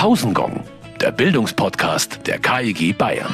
Pausengong, der Bildungspodcast der KIG Bayern.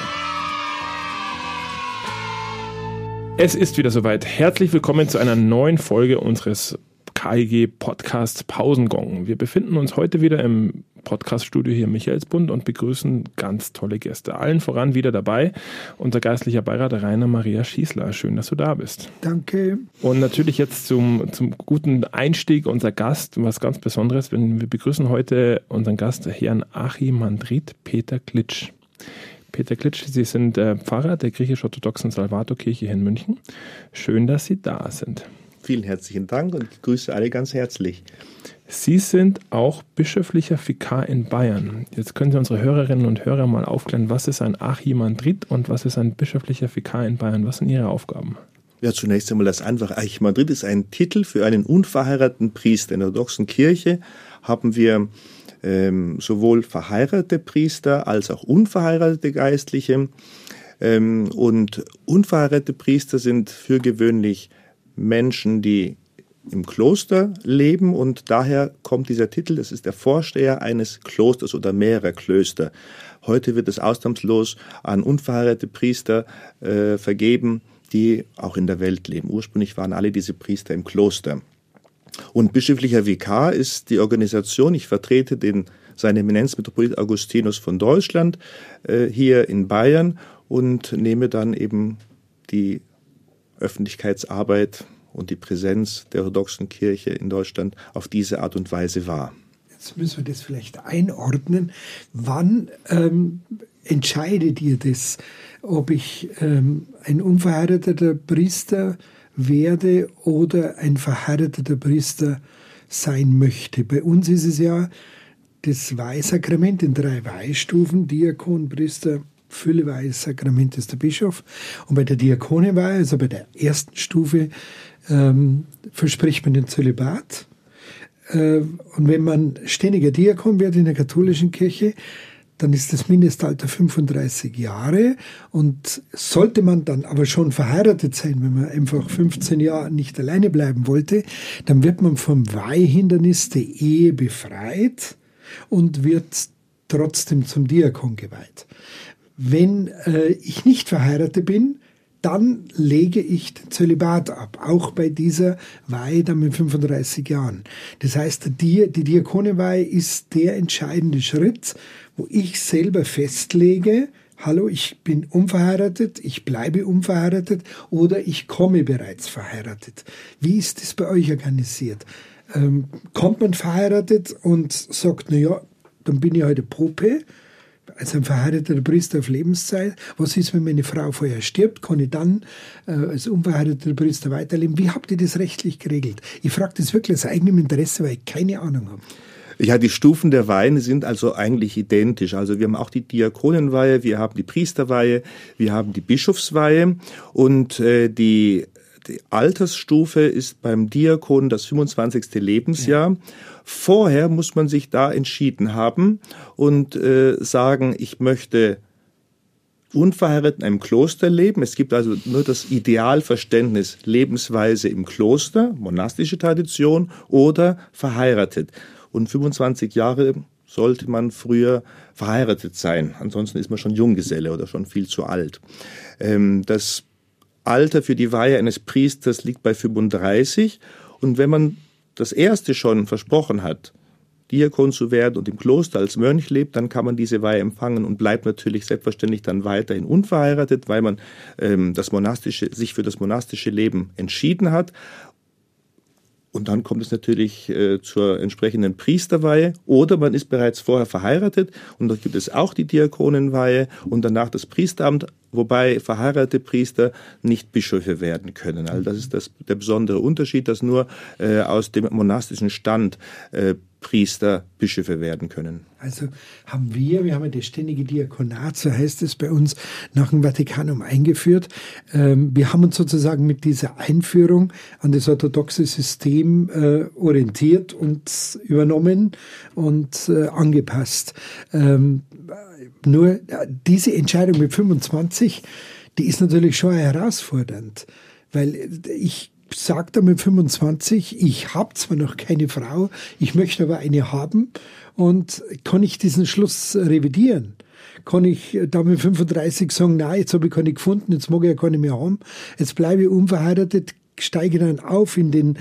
Es ist wieder soweit. Herzlich willkommen zu einer neuen Folge unseres KIG-Podcasts Pausengong. Wir befinden uns heute wieder im Podcaststudio hier in Michaelsbund und begrüßen ganz tolle Gäste. Allen voran wieder dabei unser geistlicher Beirat Rainer Maria Schießler. Schön, dass du da bist. Danke. Und natürlich jetzt zum guten Einstieg unser Gast, was ganz Besonderes. Wir begrüßen heute unseren Gast, Herrn Archimandrit Peter Klitsch. Peter Klitsch, Sie sind Pfarrer der griechisch-orthodoxen Salvatorkirche hier in München. Schön, dass Sie da sind. Vielen herzlichen Dank und ich grüße alle ganz herzlich. Sie sind auch bischöflicher Vikar in Bayern. Jetzt können Sie unsere Hörerinnen und Hörer mal aufklären, was ist ein Archimandrit und was ist ein bischöflicher Vikar in Bayern? Was sind Ihre Aufgaben? Ja, zunächst einmal das einfache. Archimandrit ist ein Titel für einen unverheirateten Priester. In der orthodoxen Kirche haben wir sowohl verheiratete Priester als auch unverheiratete Geistliche. Und unverheiratete Priester sind für gewöhnlich Menschen, die im Kloster leben, und daher kommt dieser Titel, das ist der Vorsteher eines Klosters oder mehrerer Klöster. Heute wird es ausnahmslos an unverheiratete Priester vergeben, die auch in der Welt leben. Ursprünglich waren alle diese Priester im Kloster. Und bischöflicher Vikar ist die Organisation, ich vertrete seine Eminenz Metropolit Augustinus von Deutschland hier in Bayern und nehme dann eben die Öffentlichkeitsarbeit und die Präsenz der orthodoxen Kirche in Deutschland auf diese Art und Weise wahr. Jetzt müssen wir das vielleicht einordnen. Wann entscheidet ihr das, ob ich ein unverheirateter Priester werde oder ein verheirateter Priester sein möchte? Bei uns ist es ja das Weihsakrament in 3 Weihstufen, Diakon, Priester, Fülleweihe, Sakrament ist der Bischof. Und bei der Diakonenweihe, also bei der ersten Stufe, verspricht man den Zölibat. Und wenn man ständiger Diakon wird in der katholischen Kirche, dann ist das Mindestalter 35 Jahre. Und sollte man dann aber schon verheiratet sein, wenn man einfach 15 Jahre nicht alleine bleiben wollte, dann wird man vom Weihhindernis der Ehe befreit und wird trotzdem zum Diakon geweiht. Wenn ich nicht verheiratet bin, dann lege ich den Zölibat ab, auch bei dieser Weihe dann mit 35 Jahren. Das heißt, die Diakonenweihe ist der entscheidende Schritt, wo ich selber festlege, hallo, ich bin unverheiratet, ich bleibe unverheiratet oder ich komme bereits verheiratet. Wie ist das bei euch organisiert? Kommt man verheiratet und sagt, na ja, dann bin ich heute Pope, als ein verheirateter Priester auf Lebenszeit. Was ist, wenn meine Frau vorher stirbt? Kann ich dann als unverheirateter Priester weiterleben? Wie habt ihr das rechtlich geregelt? Ich frage das wirklich aus eigenem Interesse, weil ich keine Ahnung habe. Ja, die Stufen der Weihen sind also eigentlich identisch. Also wir haben auch die Diakonenweihe, wir haben die Priesterweihe, wir haben die Bischofsweihe und die Altersstufe ist beim Diakon das 25. Lebensjahr. Ja. Vorher muss man sich da entschieden haben und sagen, ich möchte unverheiratet in einem Kloster leben. Es gibt also nur das Idealverständnis Lebensweise im Kloster, monastische Tradition, oder verheiratet. Und 25 Jahre sollte man früher verheiratet sein. Ansonsten ist man schon Junggeselle oder schon viel zu alt. Das Alter für die Weihe eines Priesters liegt bei 35. Und wenn man das erste schon versprochen hat, Diakon zu werden und im Kloster als Mönch lebt, dann kann man diese Weihe empfangen und bleibt natürlich selbstverständlich dann weiterhin unverheiratet, weil man sich für das monastische Leben entschieden hat. Und dann kommt es natürlich zur entsprechenden Priesterweihe, oder man ist bereits vorher verheiratet und da gibt es auch die Diakonenweihe und danach das Priesteramt, wobei verheiratete Priester nicht Bischöfe werden können. Also das ist der besondere Unterschied, dass nur aus dem monastischen Stand Priester Bischöfe werden können. Also wir haben ja das ständige Diakonat, so heißt es bei uns, nach dem Vatikanum eingeführt. Wir haben uns sozusagen mit dieser Einführung an das orthodoxe System orientiert und übernommen und angepasst. Nur diese Entscheidung mit 25, die ist natürlich schon herausfordernd, weil ich sagt er mit 25, ich habe zwar noch keine Frau, ich möchte aber eine haben, und kann ich diesen Schluss revidieren? Kann ich da mit 35 sagen, nein, jetzt habe ich keine gefunden, jetzt mag ich ja keine mehr haben, jetzt bleibe ich unverheiratet, steige dann auf in den,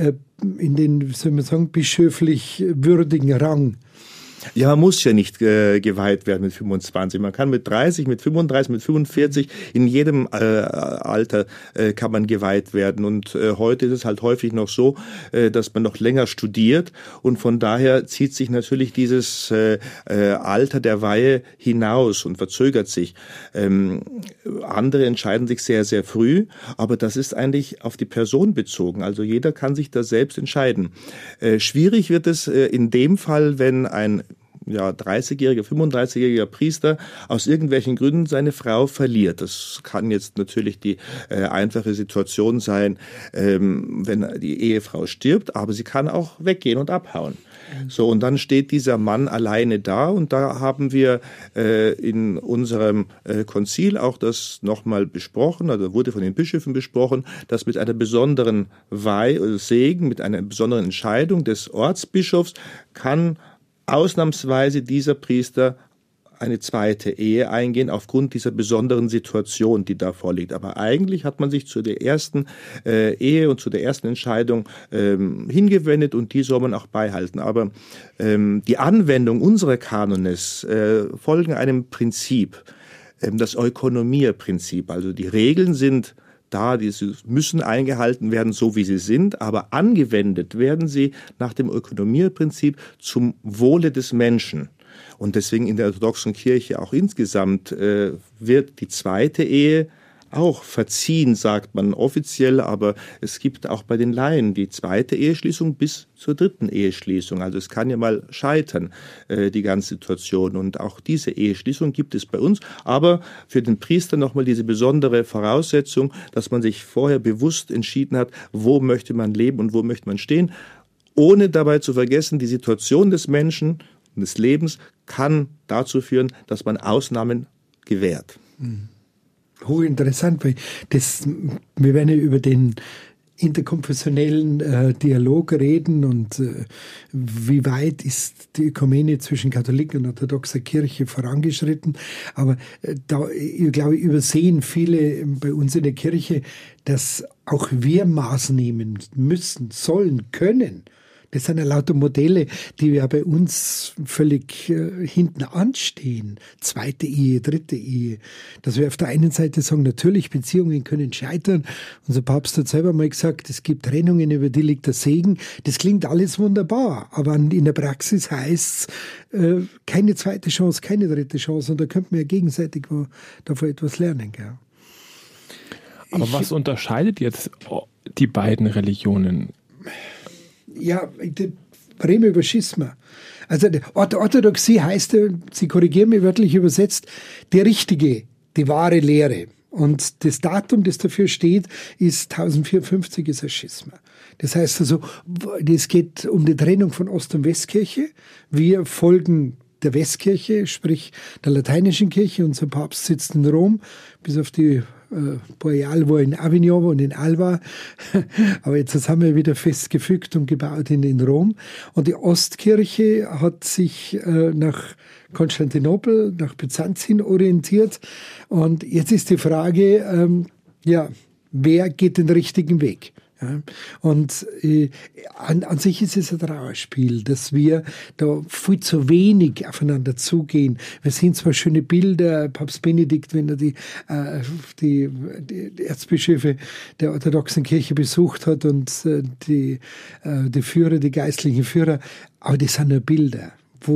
soll man sagen, bischöflich würdigen Rang? Ja, man muss ja nicht geweiht werden mit 25. Man kann mit 30, mit 35, mit 45, in jedem Alter kann man geweiht werden. Und heute ist es halt häufig noch so, dass man noch länger studiert. Und von daher zieht sich natürlich dieses Alter der Weihe hinaus und verzögert sich. Andere entscheiden sich sehr, sehr früh. Aber das ist eigentlich auf die Person bezogen. Also jeder kann sich da selbst entscheiden. Schwierig wird es in dem Fall, wenn ein 30-jähriger, 35-jähriger Priester aus irgendwelchen Gründen seine Frau verliert. Das kann jetzt natürlich die einfache Situation sein, wenn die Ehefrau stirbt, aber sie kann auch weggehen und abhauen. So, und dann steht dieser Mann alleine da, und da haben wir in unserem Konzil auch das nochmal besprochen, also wurde von den Bischöfen besprochen, dass mit einer besonderen Segen, mit einer besonderen Entscheidung des Ortsbischofs kann ausnahmsweise dieser Priester eine zweite Ehe eingehen, aufgrund dieser besonderen Situation, die da vorliegt. Aber eigentlich hat man sich zu der ersten Ehe und zu der ersten Entscheidung hingewendet, und die soll man auch beibehalten. Aber die Anwendung unserer Kanones folgen einem Prinzip, das Oikonomia-Prinzip. Also die Regeln sind da, die müssen eingehalten werden, so wie sie sind, aber angewendet werden sie nach dem Ökonomieprinzip zum Wohle des Menschen. Und deswegen in der orthodoxen Kirche auch insgesamt wird die zweite Ehe auch verziehen, sagt man offiziell, aber es gibt auch bei den Laien die zweite Eheschließung bis zur dritten Eheschließung. Also es kann ja mal scheitern, die ganze Situation. Und auch diese Eheschließung gibt es bei uns. Aber für den Priester nochmal diese besondere Voraussetzung, dass man sich vorher bewusst entschieden hat, wo möchte man leben und wo möchte man stehen, ohne dabei zu vergessen, die Situation des Menschen und des Lebens kann dazu führen, dass man Ausnahmen gewährt. Hochinteressant, weil wir werden ja über den interkonfessionellen Dialog reden und wie weit ist die Ökumene zwischen Katholiken und orthodoxer Kirche vorangeschritten. Aber ich glaube, übersehen viele bei uns in der Kirche, dass auch wir Maß nehmen müssen, sollen, können. Das sind ja lauter Modelle, die ja bei uns völlig hinten anstehen. Zweite Ehe, dritte Ehe. Dass wir auf der einen Seite sagen, natürlich, Beziehungen können scheitern. Unser Papst hat selber mal gesagt, es gibt Trennungen, über die liegt der Segen. Das klingt alles wunderbar, aber in der Praxis heißt es, keine zweite Chance, keine dritte Chance. Und da könnte man ja gegenseitig davon etwas lernen. Gell? Aber was unterscheidet jetzt die beiden Religionen? Ja, reden wir über Schisma. Also Orthodoxie heißt, Sie korrigieren mich wörtlich übersetzt, die richtige, die wahre Lehre. Und das Datum, das dafür steht, ist 1054, ist ein Schisma. Das heißt also, es geht um die Trennung von Ost- und Westkirche. Wir folgen der Westkirche, sprich der lateinischen Kirche. Unser Papst sitzt in Rom, bis auf die paar Jahre, wo er in Avignon und in Alba, aber jetzt haben wir wieder festgefügt und gebaut in Rom. Und die Ostkirche hat sich nach Konstantinopel, nach Byzanz hin orientiert. Und jetzt ist die Frage, wer geht den richtigen Weg? Ja, und an sich ist es ein Trauerspiel, dass wir da viel zu wenig aufeinander zugehen. Wir sehen zwar schöne Bilder, Papst Benedikt, wenn er die Erzbischöfe der orthodoxen Kirche besucht hat und die Führer, die geistlichen Führer, aber das sind nur Bilder.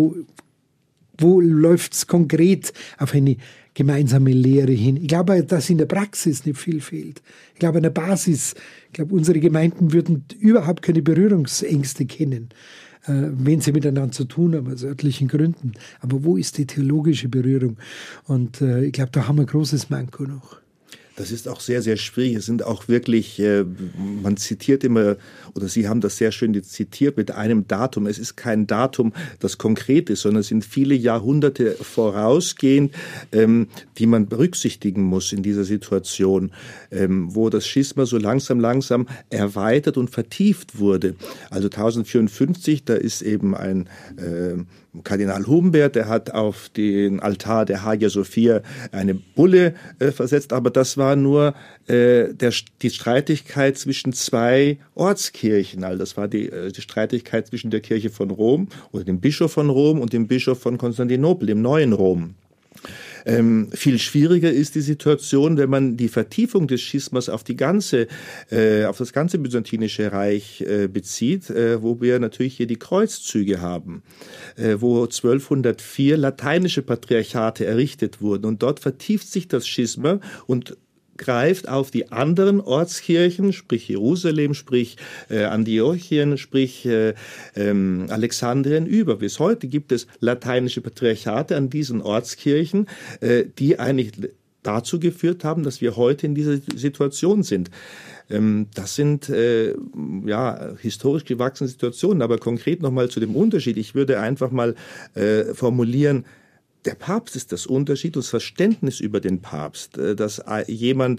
Wo läuft es konkret auf eine gemeinsame Lehre hin? Ich glaube, dass in der Praxis nicht viel fehlt. Ich glaube, an der Basis, unsere Gemeinden würden überhaupt keine Berührungsängste kennen, wenn sie miteinander zu tun haben, aus örtlichen Gründen. Aber wo ist die theologische Berührung? Und ich glaube, da haben wir ein großes Manko noch. Das ist auch sehr, sehr schwierig. Es sind auch wirklich, man zitiert immer, oder Sie haben das sehr schön zitiert mit einem Datum. Es ist kein Datum, das konkret ist, sondern es sind viele Jahrhunderte vorausgehend, die man berücksichtigen muss in dieser Situation, wo das Schisma so langsam erweitert und vertieft wurde. Also 1054, da ist eben ein Kardinal Humbert, der hat auf den Altar der Hagia Sophia eine Bulle versetzt, aber das war nur die Streitigkeit zwischen zwei Ortskirchen. Also das war die Streitigkeit zwischen der Kirche von Rom oder dem Bischof von Rom und dem Bischof von Konstantinopel, dem neuen Rom. Viel schwieriger ist die Situation, wenn man die Vertiefung des Schismas auf das ganze Byzantinische Reich bezieht, wo wir natürlich hier die Kreuzzüge haben, wo 1204 lateinische Patriarchate errichtet wurden. Und dort vertieft sich das Schisma und greift auf die anderen Ortskirchen, sprich Jerusalem, sprich Antiochien, sprich Alexandrien über. Bis heute gibt es lateinische Patriarchate an diesen Ortskirchen, die eigentlich dazu geführt haben, dass wir heute in dieser Situation sind. Das sind historisch gewachsene Situationen, aber konkret nochmal zu dem Unterschied. Ich würde einfach mal formulieren, der Papst ist das Unterschied, das Verständnis über den Papst, dass jemand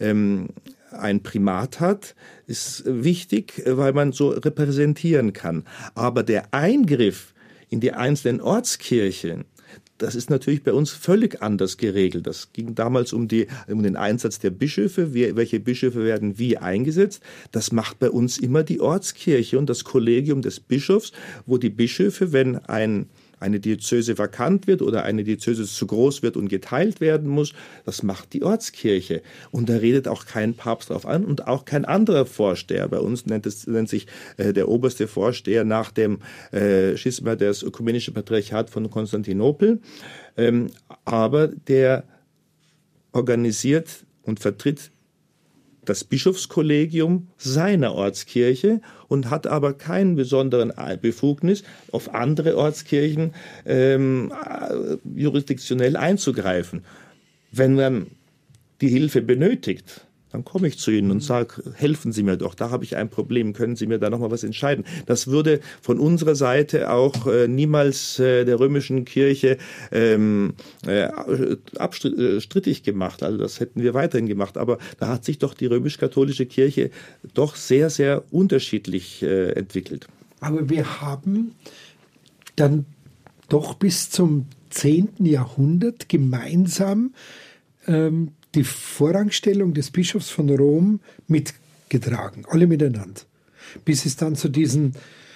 ein Primat hat, ist wichtig, weil man so repräsentieren kann. Aber der Eingriff in die einzelnen Ortskirchen, das ist natürlich bei uns völlig anders geregelt. Das ging damals um den Einsatz der Bischöfe. Welche Bischöfe werden wie eingesetzt? Das macht bei uns immer die Ortskirche und das Kollegium des Bischofs, wo die Bischöfe, wenn eine Diözese vakant wird oder eine Diözese zu groß wird und geteilt werden muss, das macht die Ortskirche. Und da redet auch kein Papst drauf an und auch kein anderer Vorsteher. Bei uns nennt sich der oberste Vorsteher nach dem Schisma das Ökumenische Patriarchat von Konstantinopel. Aber der organisiert und vertritt das Bischofskollegium seiner Ortskirche und hat aber keinen besonderen Befugnis, auf andere Ortskirchen jurisdiktionell einzugreifen. Wenn man die Hilfe benötigt, dann komme ich zu Ihnen und sage, helfen Sie mir doch, da habe ich ein Problem, können Sie mir da noch mal was entscheiden. Das würde von unserer Seite auch niemals der römischen Kirche strittig gemacht. Also das hätten wir weiterhin gemacht. Aber da hat sich doch die römisch-katholische Kirche doch sehr, sehr unterschiedlich entwickelt. Aber wir haben dann doch bis zum 10. Jahrhundert gemeinsam die Vorrangstellung des Bischofs von Rom mitgetragen, alle miteinander. Bis es dann zu diesen,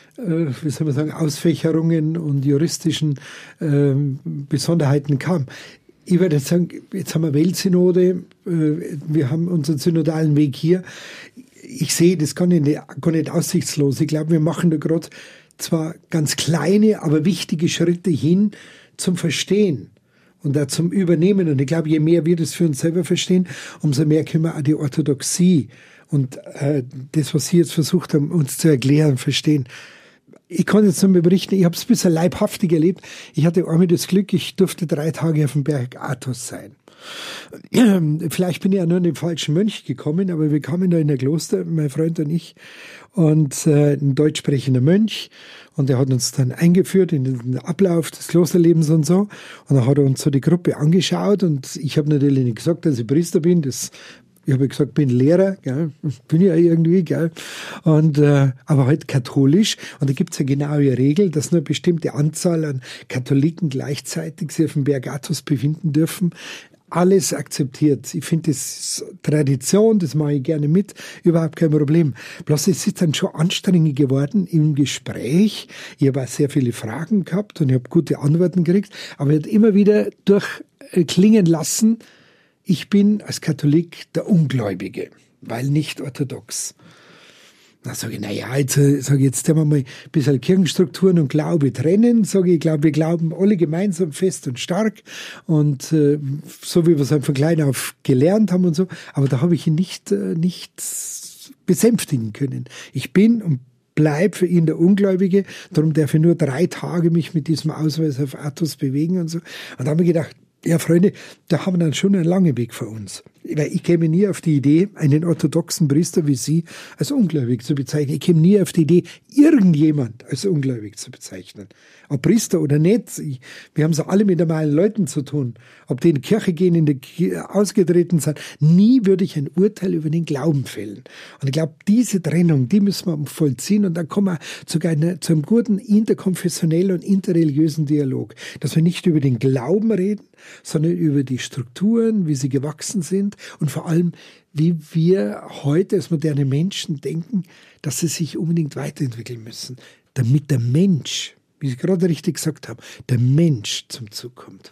Ausfächerungen und juristischen Besonderheiten kam. Ich würde jetzt sagen, jetzt haben wir Weltsynode, wir haben unseren synodalen Weg hier. Ich sehe das gar nicht aussichtslos. Ich glaube, wir machen da gerade zwar ganz kleine, aber wichtige Schritte hin zum Verstehen und auch zum Übernehmen. Und ich glaube, je mehr wir das für uns selber verstehen, umso mehr können wir auch die Orthodoxie und das, was Sie jetzt versucht haben, uns zu erklären, verstehen. Ich kann jetzt nur berichten, ich habe es ein bisschen leibhaftig erlebt. Ich hatte einmal das Glück, ich durfte 3 Tage auf dem Berg Athos sein. Vielleicht bin ich ja nur in den falschen Mönch gekommen, aber wir kamen da in ein Kloster, mein Freund und ich, und ein deutsch sprechender Mönch. Und er hat uns dann eingeführt in den Ablauf des Klosterlebens und so. Und dann hat er uns so die Gruppe angeschaut und ich habe natürlich nicht gesagt, dass ich Priester bin. Ich habe gesagt, bin Lehrer, gell? Bin ja irgendwie, gell? Und, aber halt katholisch. Und da gibt's eine genaue Regel, dass nur eine bestimmte Anzahl an Katholiken gleichzeitig sich auf dem Berg Athos befinden dürfen. Alles akzeptiert. Ich finde, das ist Tradition, das mache ich gerne mit, überhaupt kein Problem. Bloß es ist dann schon anstrengend geworden im Gespräch. Ich habe auch sehr viele Fragen gehabt und ich habe gute Antworten gekriegt, aber ich habe immer wieder durchklingen lassen, ich bin als Katholik der Ungläubige, weil nicht orthodox. Da sage ich, jetzt haben wir mal ein bisschen Kirchenstrukturen und Glaube trennen. Sage ich, glaube, wir glauben alle gemeinsam fest und stark und so wie wir es von klein auf gelernt haben und so. Aber da habe ich ihn nicht besänftigen können. Ich bin und bleib für ihn der Ungläubige. Darum darf ich nur 3 Tage mich mit diesem Ausweis auf Athos bewegen und so. Und da habe ich gedacht, Ja, Freunde, da haben wir dann schon einen langen Weg vor uns. Weil ich käme nie auf die Idee, einen orthodoxen Priester wie Sie als ungläubig zu bezeichnen. Ich käme nie auf die Idee, irgendjemand als ungläubig zu bezeichnen. Ob Priester oder nicht, wir haben es alle mit normalen Leuten zu tun. Ob die in die Kirche gehen, ausgetreten sind. Nie würde ich ein Urteil über den Glauben fällen. Und ich glaube, diese Trennung, die müssen wir vollziehen. Und dann kommen wir sogar zu einem guten interkonfessionellen und interreligiösen Dialog. Dass wir nicht über den Glauben reden, sondern über die Strukturen, wie sie gewachsen sind und vor allem, wie wir heute als moderne Menschen denken, dass sie sich unbedingt weiterentwickeln müssen, damit der Mensch, wie Sie gerade richtig gesagt haben, der Mensch zum Zug kommt.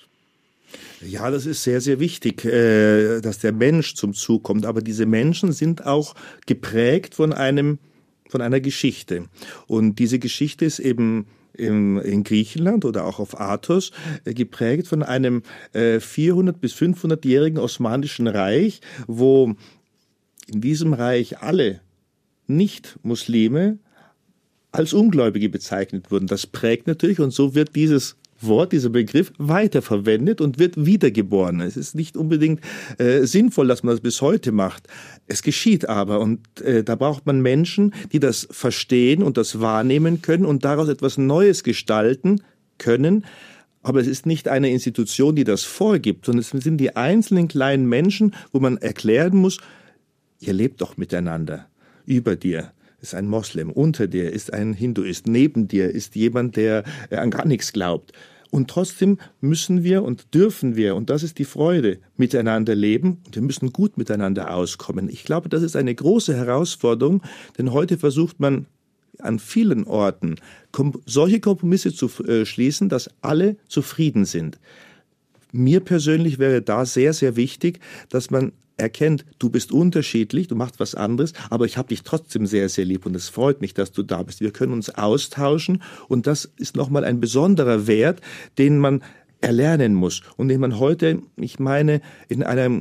Ja, das ist sehr, sehr wichtig, dass der Mensch zum Zug kommt. Aber diese Menschen sind auch geprägt von einer Geschichte. Und diese Geschichte ist eben in Griechenland oder auch auf Athos geprägt von einem 400- bis 500-jährigen Osmanischen Reich, wo in diesem Reich alle Nicht-Muslime als Ungläubige bezeichnet wurden. Das prägt natürlich, und so wird dieses Wort, dieser Begriff weiterverwendet und wird wiedergeboren. Es ist nicht unbedingt sinnvoll, dass man das bis heute macht. Es geschieht aber, und da braucht man Menschen, die das verstehen und das wahrnehmen können und daraus etwas Neues gestalten können. Aber es ist nicht eine Institution, die das vorgibt, sondern es sind die einzelnen kleinen Menschen, wo man erklären muss, ihr lebt doch miteinander. Über dir ist ein Moslem, unter dir ist ein Hinduist, neben dir ist jemand, der an gar nichts glaubt. Und trotzdem müssen wir und dürfen wir, und das ist die Freude, miteinander leben, und wir müssen gut miteinander auskommen. Ich glaube, das ist eine große Herausforderung, denn heute versucht man an vielen Orten solche Kompromisse zu schließen, dass alle zufrieden sind. Mir persönlich wäre da sehr, sehr wichtig, dass man erkennt, du bist unterschiedlich, du machst was anderes, aber ich habe dich trotzdem sehr, sehr lieb und es freut mich, dass du da bist. Wir können uns austauschen und das ist nochmal ein besonderer Wert, den man erlernen muss und den man heute, ich meine, in einem,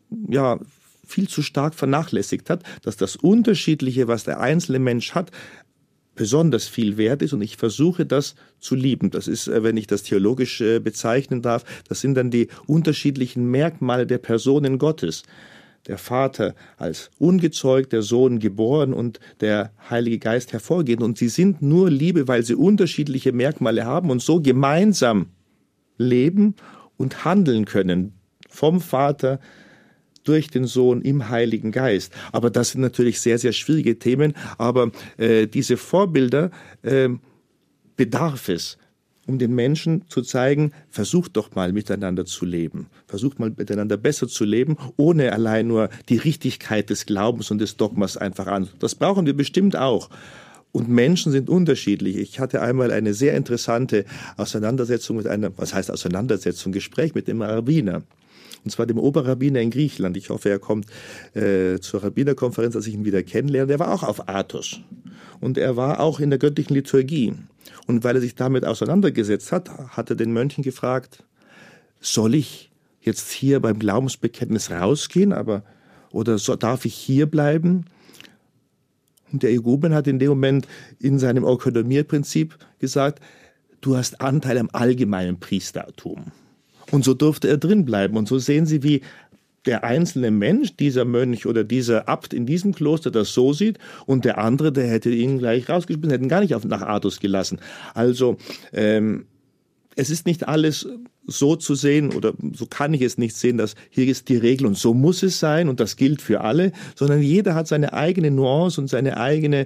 viel zu stark vernachlässigt hat, dass das Unterschiedliche, was der einzelne Mensch hat, besonders viel wert ist und ich versuche das zu lieben. Das ist, wenn ich das theologisch bezeichnen darf, das sind dann die unterschiedlichen Merkmale der Personen Gottes. Der Vater als ungezeugt, der Sohn geboren und der Heilige Geist hervorgehend. Und sie sind nur Liebe, weil sie unterschiedliche Merkmale haben und so gemeinsam leben und handeln können. Vom Vater durch den Sohn im Heiligen Geist. Aber das sind natürlich sehr, sehr schwierige Themen. Aber diese Vorbilder bedarf es, um den Menschen zu zeigen, versucht doch mal miteinander zu leben. Versucht mal miteinander besser zu leben, ohne allein nur die Richtigkeit des Glaubens und des Dogmas einfach an. Das brauchen wir bestimmt auch. Und Menschen sind unterschiedlich. Ich hatte einmal eine sehr interessante Auseinandersetzung Gespräch mit dem Rabbiner. Und zwar dem Oberrabbiner in Griechenland. Ich hoffe, er kommt zur Rabbinerkonferenz, dass ich ihn wieder kennenlerne. Der war auch auf Athos. Und er war auch in der göttlichen Liturgie. Und weil er sich damit auseinandergesetzt hat, hat er den Mönchen gefragt, soll ich jetzt hier beim Glaubensbekenntnis rausgehen, oder darf ich hier bleiben? Und der Igumen hat in dem Moment in seinem Ökonomieprinzip gesagt, du hast Anteil am allgemeinen Priestertum. Und so durfte er drin bleiben. Und so sehen Sie, wie der einzelne Mensch, dieser Mönch oder dieser Abt in diesem Kloster das so sieht und der andere, der hätte ihn gleich rausgeschmissen, hätte ihn gar nicht nach Athos gelassen. Also es ist nicht alles so zu sehen oder so kann ich es nicht sehen, dass hier ist die Regel und so muss es sein und das gilt für alle, sondern jeder hat seine eigene Nuance und seine eigene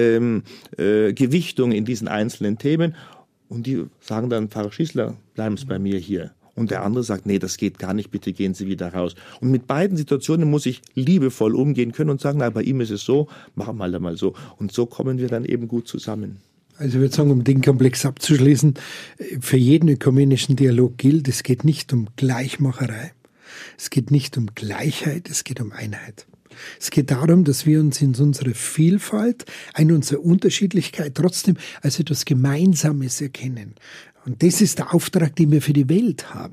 Gewichtung in diesen einzelnen Themen und die sagen dann, Pfarrer Schießler, bleiben Sie bei mir hier. Und der andere sagt, nee, das geht gar nicht, bitte gehen Sie wieder raus. Und mit beiden Situationen muss ich liebevoll umgehen können und sagen, na, bei ihm ist es so, machen wir mal so. Und so kommen wir dann eben gut zusammen. Also ich würde sagen, um den Komplex abzuschließen, für jeden ökumenischen Dialog gilt, es geht nicht um Gleichmacherei, es geht nicht um Gleichheit, es geht um Einheit. Es geht darum, dass wir uns in unserer Vielfalt, in unserer Unterschiedlichkeit trotzdem als etwas Gemeinsames erkennen. Und das ist der Auftrag, den wir für die Welt haben.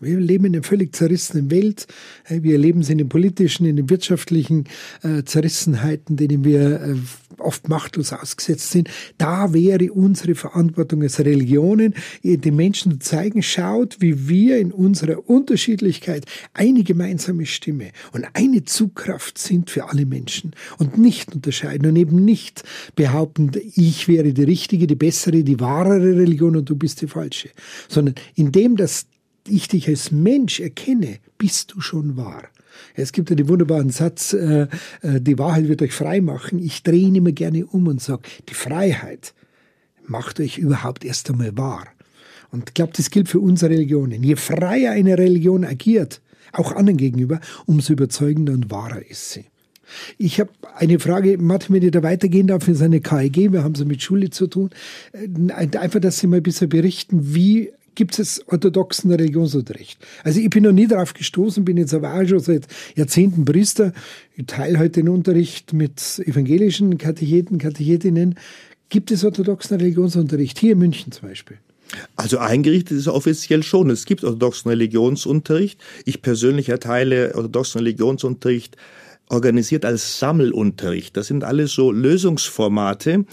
Wir leben in einer völlig zerrissenen Welt. Wir erleben es in den politischen, in den wirtschaftlichen Zerrissenheiten, denen wir oft machtlos ausgesetzt sind. Da wäre unsere Verantwortung als Religionen, den Menschen zu zeigen, schaut, wie wir in unserer Unterschiedlichkeit eine gemeinsame Stimme und eine Zugkraft sind für alle Menschen und nicht unterscheiden und eben nicht behaupten, ich wäre die richtige, die bessere, die wahrere Religion und du bist die falsche, sondern indem, dass ich dich als Mensch erkenne, bist du schon wahr. Es gibt ja den wunderbaren Satz, die Wahrheit wird euch frei machen. Ich drehe ihn immer gerne um und sage, die Freiheit macht euch überhaupt erst einmal wahr. Und ich glaube, das gilt für unsere Religionen. Je freier eine Religion agiert, auch anderen gegenüber, umso überzeugender und wahrer ist sie. Ich habe eine Frage, Martin, wenn ich da weitergehen darf, in seine KEG, wir haben es mit Schule zu tun, einfach, dass Sie mal ein bisschen berichten, wie gibt es orthodoxen Religionsunterricht? Also ich bin noch nie darauf gestoßen, bin jetzt aber auch schon seit Jahrzehnten Priester. Ich teile heute den Unterricht mit evangelischen Katecheten, Katechetinnen. Gibt es orthodoxen Religionsunterricht? Hier in München zum Beispiel. Also eingerichtet ist offiziell schon. Es gibt orthodoxen Religionsunterricht. Ich persönlich erteile orthodoxen Religionsunterricht organisiert als Sammelunterricht. Das sind alles so Lösungsformate,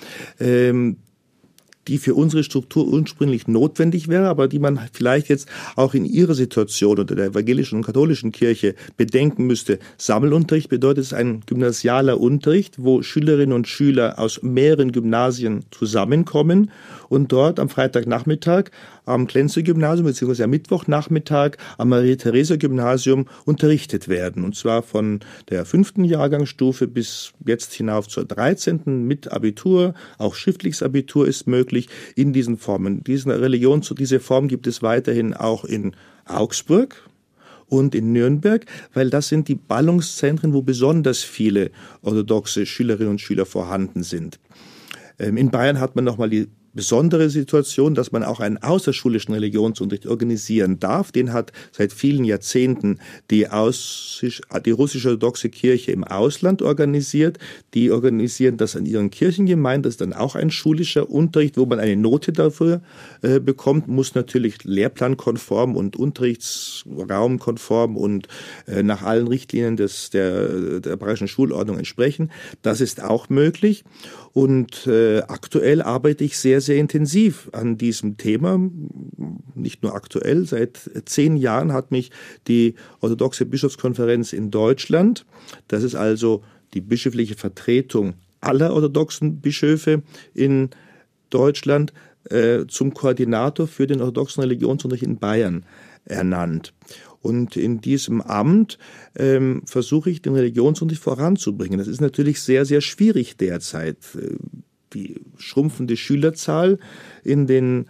die für unsere Struktur ursprünglich notwendig wäre, aber die man vielleicht jetzt auch in ihrer Situation unter der evangelischen und katholischen Kirche bedenken müsste. Sammelunterricht bedeutet, es ist ein gymnasialer Unterricht, wo Schülerinnen und Schüler aus mehreren Gymnasien zusammenkommen und dort am Freitagnachmittag am Klenze-Gymnasium bzw. am Mittwochnachmittag am Maria-Theresia-Gymnasium unterrichtet werden. Und zwar von der 5. Jahrgangsstufe bis jetzt hinauf zur 13. mit Abitur. Auch schriftliches Abitur ist möglich in diesen Formen. Diese Form gibt es weiterhin auch in Augsburg und in Nürnberg, weil das sind die Ballungszentren, wo besonders viele orthodoxe Schülerinnen und Schüler vorhanden sind. In Bayern hat man nochmal die besondere Situation, dass man auch einen außerschulischen Religionsunterricht organisieren darf. Den hat seit vielen Jahrzehnten die russische orthodoxe Kirche im Ausland organisiert. Die organisieren das an ihren Kirchengemeinden. Das ist dann auch ein schulischer Unterricht, wo man eine Note dafür bekommt, muss natürlich lehrplankonform und unterrichtsraumkonform und nach allen Richtlinien der bayerischen Schulordnung entsprechen. Das ist auch möglich. Und aktuell arbeite ich sehr, sehr intensiv an diesem Thema. Nicht nur aktuell, seit 10 Jahren hat mich die orthodoxe Bischofskonferenz in Deutschland, das ist also die bischöfliche Vertretung aller orthodoxen Bischöfe in Deutschland, zum Koordinator für den orthodoxen Religionsunterricht in Bayern ernannt. Und in diesem Amt versuche ich, den Religionsunterricht voranzubringen. Das ist natürlich sehr, sehr schwierig derzeit. Die schrumpfende Schülerzahl in den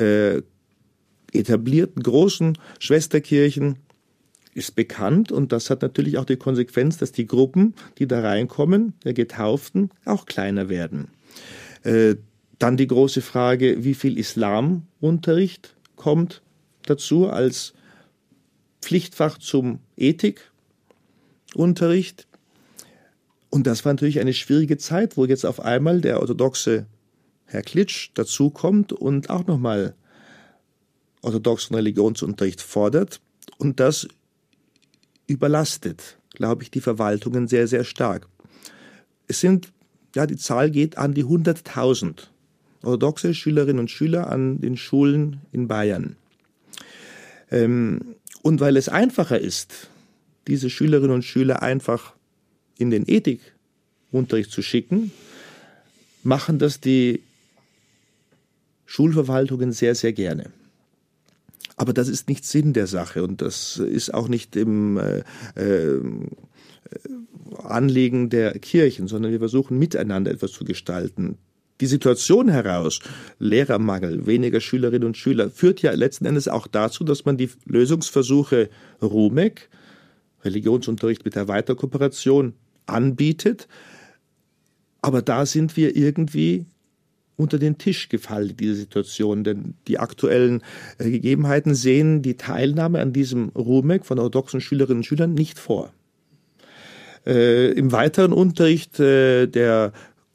etablierten großen Schwesterkirchen ist bekannt. Und das hat natürlich auch die Konsequenz, dass die Gruppen, die da reinkommen, der Getauften, auch kleiner werden. Dann die große Frage, wie viel Islamunterricht kommt dazu als Pflichtfach zum Ethikunterricht. Und das war natürlich eine schwierige Zeit, wo jetzt auf einmal der orthodoxe Herr Klitsch dazukommt und auch nochmal orthodoxen Religionsunterricht fordert. Und das überlastet, glaube ich, die Verwaltungen sehr, sehr stark. Die Zahl geht an die 100.000 orthodoxe Schülerinnen und Schüler an den Schulen in Bayern. Und weil es einfacher ist, diese Schülerinnen und Schüler einfach in den Ethikunterricht zu schicken, machen das die Schulverwaltungen sehr, sehr gerne. Aber das ist nicht Sinn der Sache und das ist auch nicht im Anliegen der Kirchen, sondern wir versuchen miteinander etwas zu gestalten. Die Situation heraus, Lehrermangel, weniger Schülerinnen und Schüler, führt ja letzten Endes auch dazu, dass man die Lösungsversuche RUMEC, Religionsunterricht mit Erweiterkooperation, anbietet. Aber da sind wir irgendwie unter den Tisch gefallen, diese Situation, denn die aktuellen Gegebenheiten sehen die Teilnahme an diesem RUMEC von orthodoxen Schülerinnen und Schülern nicht vor. Im weiteren Unterricht der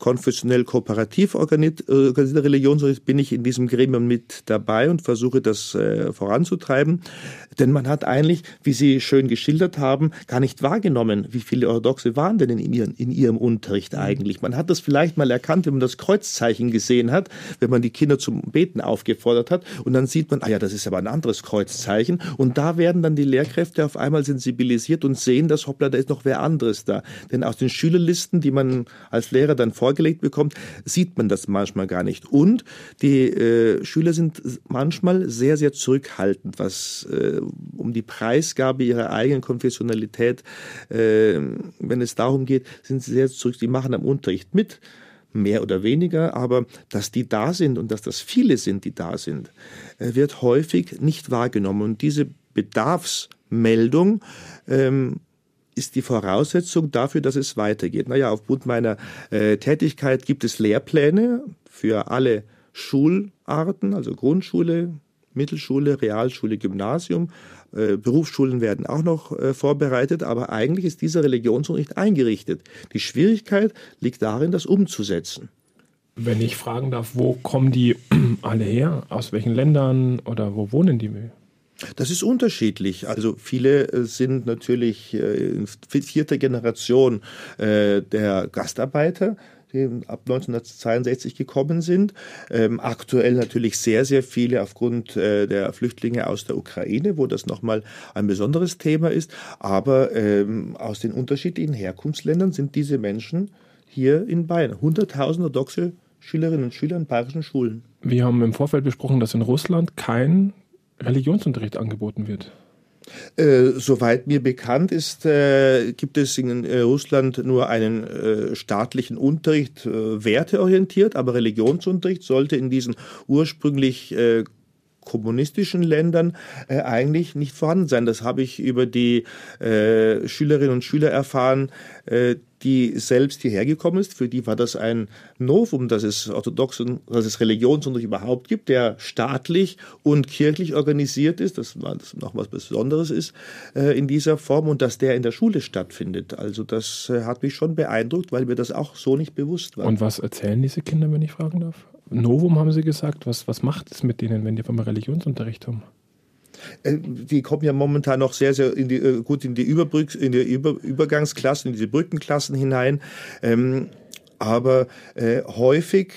konfessionell kooperativ organisierter Religionsunterricht bin ich in diesem Gremium mit dabei und versuche das voranzutreiben. Denn man hat eigentlich, wie Sie schön geschildert haben, gar nicht wahrgenommen, wie viele Orthodoxe waren denn in ihrem Unterricht eigentlich. Man hat das vielleicht mal erkannt, wenn man das Kreuzzeichen gesehen hat, wenn man die Kinder zum Beten aufgefordert hat und dann sieht man, das ist aber ein anderes Kreuzzeichen und da werden dann die Lehrkräfte auf einmal sensibilisiert und sehen, dass hoppla, da ist noch wer anderes da. Denn aus den Schülerlisten, die man als Lehrer dann vorgelegt bekommt, sieht man das manchmal gar nicht. Und die Schüler sind manchmal sehr, sehr zurückhaltend, was um die Preisgabe ihrer eigenen Konfessionalität, wenn es darum geht, sind sie sehr zurück. Die machen am Unterricht mit, mehr oder weniger, aber dass die da sind und dass das viele sind, die da sind, wird häufig nicht wahrgenommen. Und diese Bedarfsmeldung ist die Voraussetzung dafür, dass es weitergeht. Aufgrund meiner Tätigkeit gibt es Lehrpläne für alle Schularten, also Grundschule, Mittelschule, Realschule, Gymnasium. Berufsschulen werden auch noch vorbereitet, aber eigentlich ist dieser Religionsunterricht eingerichtet. Die Schwierigkeit liegt darin, das umzusetzen. Wenn ich fragen darf, wo kommen die alle her? Aus welchen Ländern oder wo wohnen die? Das ist unterschiedlich. Also viele sind natürlich in 4. Generation der Gastarbeiter, die ab 1962 gekommen sind. Aktuell natürlich sehr, sehr viele aufgrund der Flüchtlinge aus der Ukraine, wo das nochmal ein besonderes Thema ist. Aber aus den unterschiedlichen Herkunftsländern sind diese Menschen hier in Bayern. 100.000 orthodoxe Schülerinnen und Schüler in bayerischen Schulen. Wir haben im Vorfeld besprochen, dass in Russland kein Religionsunterricht angeboten wird. Soweit mir bekannt ist, gibt es in Russland nur einen staatlichen Unterricht, werteorientiert, aber Religionsunterricht sollte in diesen ursprünglich kommunistischen Ländern eigentlich nicht vorhanden sein. Das habe ich über die Schülerinnen und Schüler erfahren, die selbst hierher gekommen ist. Für die war das ein Novum, dass es Religionsunterricht überhaupt gibt, der staatlich und kirchlich organisiert ist, das noch was Besonderes ist in dieser Form und dass der in der Schule stattfindet. Also das hat mich schon beeindruckt, weil mir das auch so nicht bewusst war. Und was erzählen diese Kinder, wenn ich fragen darf? Novum haben Sie gesagt. Was macht es mit denen, wenn die vom Religionsunterricht haben? Die kommen ja momentan noch sehr, sehr in die Übergangsklassen, in diese Brückenklassen hinein. Aber häufig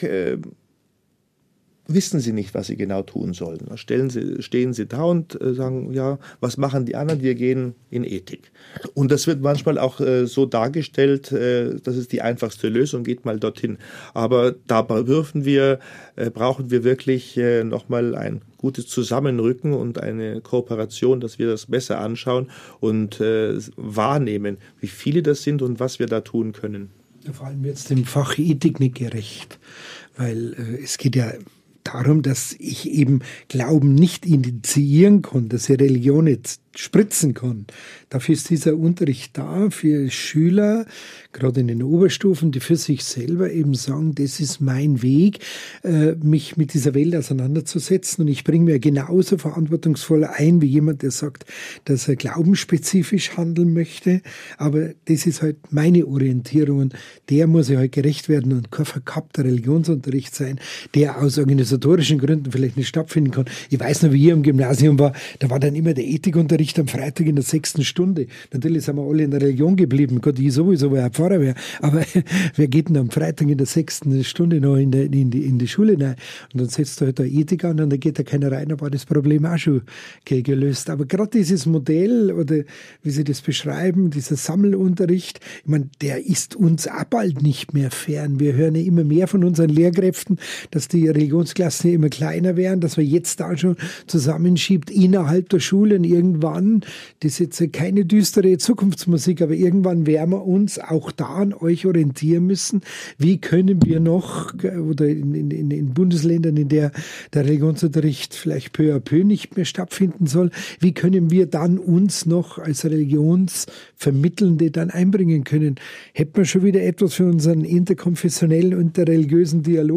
wissen sie nicht, was sie genau tun sollen. Da stehen sie da und sagen, ja, was machen die anderen? Wir gehen in Ethik. Und das wird manchmal auch so dargestellt, das ist die einfachste Lösung, geht mal dorthin. Aber dabei brauchen wir wirklich nochmal ein gutes Zusammenrücken und eine Kooperation, dass wir das besser anschauen und wahrnehmen, wie viele das sind und was wir da tun können. Vor allem jetzt dem Fach Ethik nicht gerecht, weil es geht ja darum, dass ich eben Glauben nicht initiieren kann, dass ich Religion nicht spritzen kann. Dafür ist dieser Unterricht da für Schüler, gerade in den Oberstufen, die für sich selber eben sagen, das ist mein Weg, mich mit dieser Welt auseinanderzusetzen und ich bringe mir genauso verantwortungsvoll ein, wie jemand, der sagt, dass er glaubensspezifisch handeln möchte, aber das ist halt meine Orientierung und der muss ja halt gerecht werden und kein verkappter Religionsunterricht sein, der aus organisatorischen Gründen vielleicht nicht stattfinden kann. Ich weiß noch, wie ich im Gymnasium war, da war dann immer der Ethikunterricht am Freitag in der 6. Stunde. Natürlich sind wir alle in der Religion geblieben. Gott, ich sowieso, weil ich Pfarrer wäre. Aber wer geht denn am Freitag in der 6. Stunde noch in die Schule rein? Und dann setzt er halt da Ethik an und dann geht da keiner rein, dann war das Problem auch schon gelöst. Aber gerade dieses Modell oder wie Sie das beschreiben, dieser Sammelunterricht, ich meine, der ist uns auch bald nicht mehr fern. Wir hören ja immer mehr von unseren Lehrkräften, dass die Religionsklassen immer kleiner werden, dass man jetzt da schon zusammenschiebt innerhalb der Schulen irgendwann. Das ist jetzt keine düstere Zukunftsmusik, aber irgendwann werden wir uns auch da an euch orientieren müssen. Wie können wir noch, oder in Bundesländern, in der Religionsunterricht vielleicht peu à peu nicht mehr stattfinden soll, wie können wir dann uns noch als Religionsvermittelnde dann einbringen können? Hätten wir schon wieder etwas für unseren interkonfessionellen und interreligiösen Dialog?